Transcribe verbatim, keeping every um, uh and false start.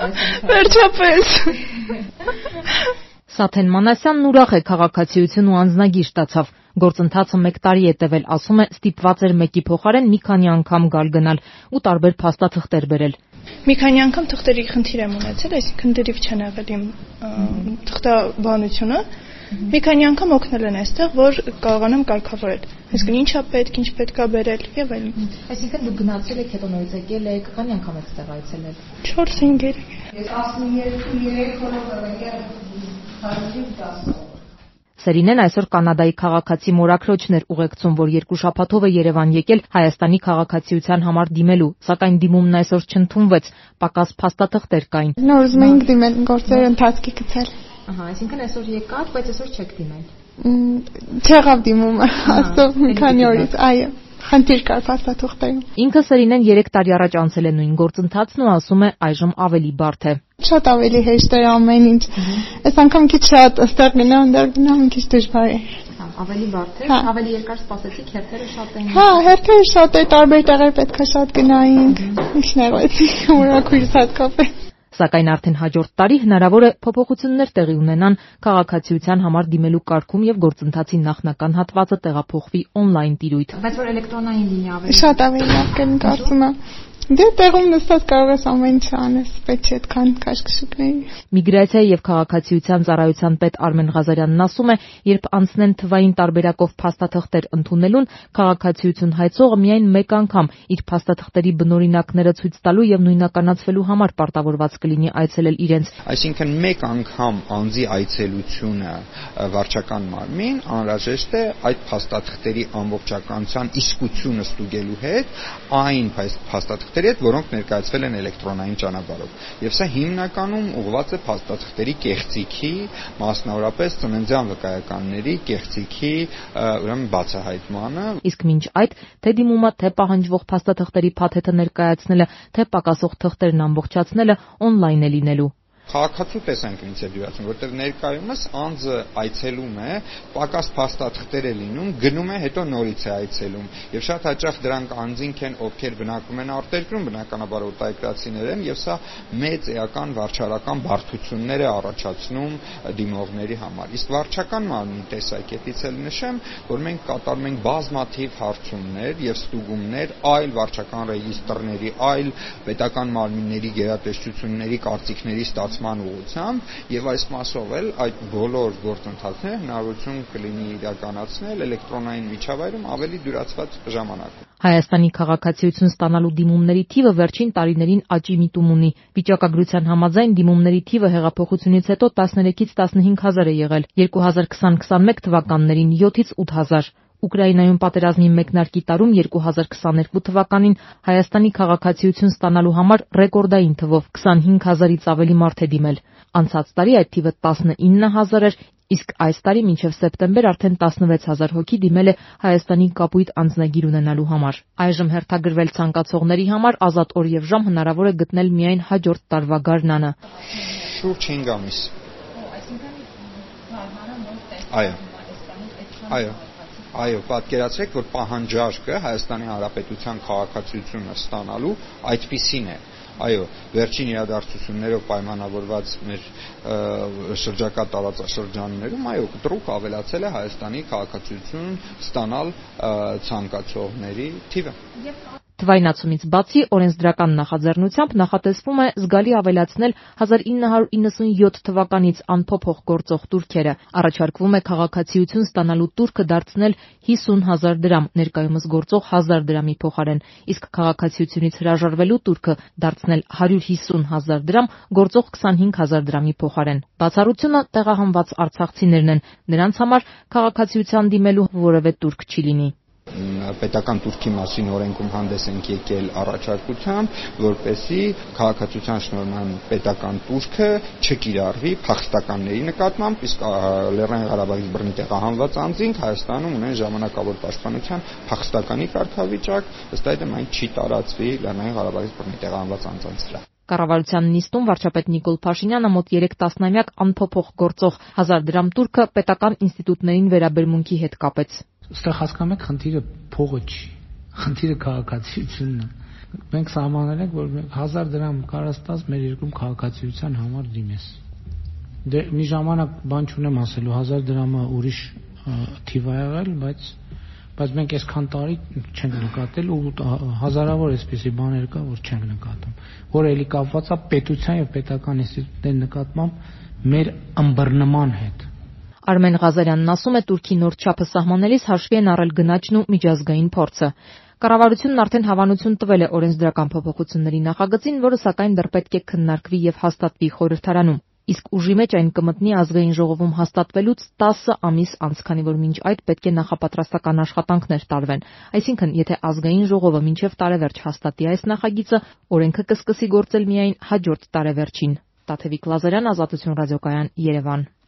Վերջապես։ Սաթեն Մանասյանն ուրախ է քաղաքացիություն ու անձնագիր ստացավ։ Գործընթացը մեկ տարի է տևել, ասում է, ստիպված էր մեկի փոխարեն մի քանի անգամ գալ գնալ ու տարբեր փաստաթղթեր բերել։ Մի քանի անգամ թղթերի խնդիր եմ ունեցել, այսինքն դրիվ չեն եղել իմ թղթաբանությունը։ Մի քանի անգամ օգնել են այստեղ, որ կարողանամ կարգավորել։ Այսինքն ինչա պետք, ինչ պետք է բերել եւ այլն։ Այսինքն դուք գնացել եք, հետո նորից եկել եք, քանի անգամ եք ստեղ այցելել։ չորս հինգ երեք։ Ես տասնյոթ երեք օրով եկել հարյուր տասը։ Սերինեն այսօր Կանադայի քաղաքացի մորաքրոջն էր ուղեկցում, որ երկու շաբաթով է Երևան եկել Հայաստանի քաղաքացիության համար դիմելու, սակայն դիմումն այսօր չընդունվեց, պակաս փաստաթղթեր կային։ Նոր ուզում էինք դիմել, գործերը ընթացքի գցել։ Ահա, այսինքն այսօր եկաք, բայց այսօր չեք դիմել։ Չեղավ դիմումը, աստով մի քանի օրից, այո։ Խնդիր կար փաստաթղթերում։ Ինքը Սերինեն երեք տարի առաջ անցել է նույն գործընթացն ու ասում է այժմ ավելի բարդ է։ Շատ ավելի հեշտ է ամեն ինչ։ Այս անգամ քիչ շատ ըստեղ գնամ, դեռ գնամ մի քիչ դժվար է։ Ավելի բարդ է, ավելի երկար սպասեցիք, հերթերը շատ էին։ Հա, հերթերը շատ է, տարբեր տեղեր պետք է շատ գնայինք։ Ինչներեցի, մորաքույրս հատկապես։ Սակայն արդեն հաջորդ տարի հնարավոր է փոփոխություններ տեղի ունենան քաղաքացիության համար դիմելու կարգում եւ գործընթացի նախնական հատվածը տեղափոխվի on-line տիրույթ։ Բայց որ էլեկտրոնային լինի ավելի։ Շատ ավելի լավ կլինի, կարծում եմ։ Դե տեղում նստած կարող ես ամեն ինչ անես, պետք է այդքան քաշքշուկների։ Միգրացիայի եւ քաղաքացիության ծառայության պետ Արմեն Ղազարյանն ասում է, երբ անցնեն թվային տարբերակով փաստաթղթեր ընդունելուն, քաղաքացիություն հայցողը միայն մեկ անգամ իր փաստաթղթերի բնօրինակները ցույց տալու եւ նույնականացվելու համար պարտավորված կլինի այցելել իրենց։ Այսինքն մեկ անգամ անձի այցելությունը վարչական մարմին անհրաժեշտ է այդ փաստաթղթերի ամբողջականության իսկությունը ստուգելու հետ այն փաստաթղթ որոնք ներկայացվել են էլեկտրոնային ճանապարհով։ Եվ սա հիմնականում ուղղված է փաստաթղթերի կեղծիքի, մասնավորապես ծննդյան վկայականների կեղծիքի ուրեմն բացահայտմանը։ Իսկ մինչ այդ թե դիմումը, թե պահանջվող փաստաթղթերի փաթեթը ներկայացնելը, թե պակասող թղթերն ամբողջացնելը on-line է լինելու։ Քաղաքացու տեսանկյունից է դյուրացում, որտեղ ներկայումս անձը այցելում է, պակաս փաստաթղթեր է լինում, գնում է, հետո նորից է այցելում։ Եվ շատ հաճախ դրանք անձինք են, ովքեր բնակվում են արտերկրում, բնականաբար օտարերկրացիներ են, եւ սա մեծ էական վարչարական բարդություններ է առաջացնում դիմողների համար։ Իսկ վարչական մարմնի տեսակետից էլ նշեմ, որ մենք կատարում ենք բազմաթիվ հարցումներ եւ ստուգումներ այլ վարչական ռեգիստրների, այլ պետական մարմինների գերատեսչությունների կարծիքների ստացման ուղղությամբ եւ այս մասով էլ այդ բոլոր գործընթացները հնարավորություն կլինի իրականացնել էլեկտրոնային միջավայրում ավելի դյուրացված ժամանակում։ Հայաստանի քաղաքացիություն ստանալու դիմումների թիվը վերջին տարիներին աճի միտում ունի։ Վիճակագրության համաձայն դիմումների թիվը հեղափոխությունից հետո տասներեքից տասնհինգ հազար է եղել, երկու հազար քսան քսանմեկ թվականներին յոթից ութ հազար։ Ուկրաինայում պատերազմի մեկնարկի տարում երկու հազար քսաներկու թվականին Հայաստանի քաղաքացիություն ստանալու համար ռեկորդային թվով քսանհինգ հազարից ավելի մարդ է դիմել։ Անցած տարի այդ թիվը տասնինը հազար էր, իսկ այս տարի մինչև սեպտեմբեր արդեն տասնվեց հազար հոգի դիմել է Հայաստանի կապույտ անձնագիր ունենալու համար։ Այժմ հերթագրվել ցանկացողների համար ազատ օր եւ ժամ հնարավոր է գտնել միայն հաջորդ տարվա գարնանը։ Շուրջ հինգ ամիս։ Այո։ Այո։ Այո, պատկերացրեք, որ պահանջարկը Հայաստանի Հանրապետության քաղաքացիությունը ստանալու այդպիսին է։ Այո, վերջին իրադարձություններով պայմանավորված մեր շրջակա տարածաշրջաններում, այո, կտրուկ ավելացել է Հայաստանի քաղաքացիություն ստանալ ցանկացողների թիվը։ Թվայնացումից բացի օրենսդրական նախաձեռնությամբ նախատեսվում է զգալի ավելացնել հազար ինը հարյուր իննսունյոթ թվականից անփոփոխ գործող տուրքերը։ Առաջարկվում է քաղաքացիություն ստանալու տուրքը դարձնել հիսուն հազար դրամ, ներկայումս գործող հազար դրամի փոխարեն, իսկ քաղաքացիությունից հրաժարվելու տուրքը դարձնել հարյուր հիսուն հազար դրամ, գործող քսանհինգ հազար դրամի փոխարեն։ Բացառությունը տեղահանված արցախցիներն են, նրանց համար քաղաքացիության դիմելու որևէ տուրք չի լինի։ Պետական տուրքի մասին օրենքում հանդես ենք եկել առաջարկությամբ, որպեսզի քաղաքացիության շնորհման պետական տուրքը չկիրառվի փախստականների նկատմամբ, իսկ Լեռնային Ղարաբաղից բռնի տեղահանված անձինք Հայաստանում ունեն ժամանակավոր պաշտպանության փախստականի կարգավիճակ, ըստ այդմ այն չի տարածվի Լեռնային Ղարաբաղից բռնի տեղահանված անձանց վրա։ Կառավարության նիստում վարչապետ Նիկոլ Փաշինյանը մոտ երեք տասնամյակ անփոփոխ գործող հազար դրամ տուրքը պետական ինստիտուտներին վերաբերմունքի հետ կապեց։ Այստեղ հասկանում եք, խնդիրը փողը չի, խնդիրը քաղաքացիությունն է։ մենք սահմանել ենք, որ հազար դրամ կարաս տաս մեր երկրում քաղաքացիության համար դիմես։ Դե մի ժամանակ բան չունեմ ասելու, հազար դրամը ուրիշ թիվ է եղել, բայց բայց մենք այսքան տարի չենք նկատել ու հազարավոր այսպիսի բաներ կա, որ չենք նկատում, որ էլի կապված է պետության եւ պետական ինստիտուտների նկատմամբ մեր ըմբռնման հետ։ Արմեն Ղազարյանն ասում է, Թուրքի նոր չափը սահմանելիս հաշվի են առել գնաճն ու միջազգային փորձը։ Կառավարությունն արդեն հավանություն տվել է օրենսդրական փոփոխությունների նախագծին, որը սակայն դեռ պետք է քննարկվի եւ հաստատվի խորհրդարանում։ Իսկ ուժի մեջ այն կմտնի ազգային ժողովում հաստատվելուց տասը ամիս անց, քանի որ մինչ այդ պետք է նախապատրաստական աշխատանքներ տարվեն։ Այսինքն, եթե ազգային ժողովը մինչև տարեվերջ հաստատի այս նախագիծը, օրենքը կսկսի գործել միայն հաջորդ տարեվերջին։ Տաթևիկ Լազարյան, Ազատություն ռադիոկայան, Երևան։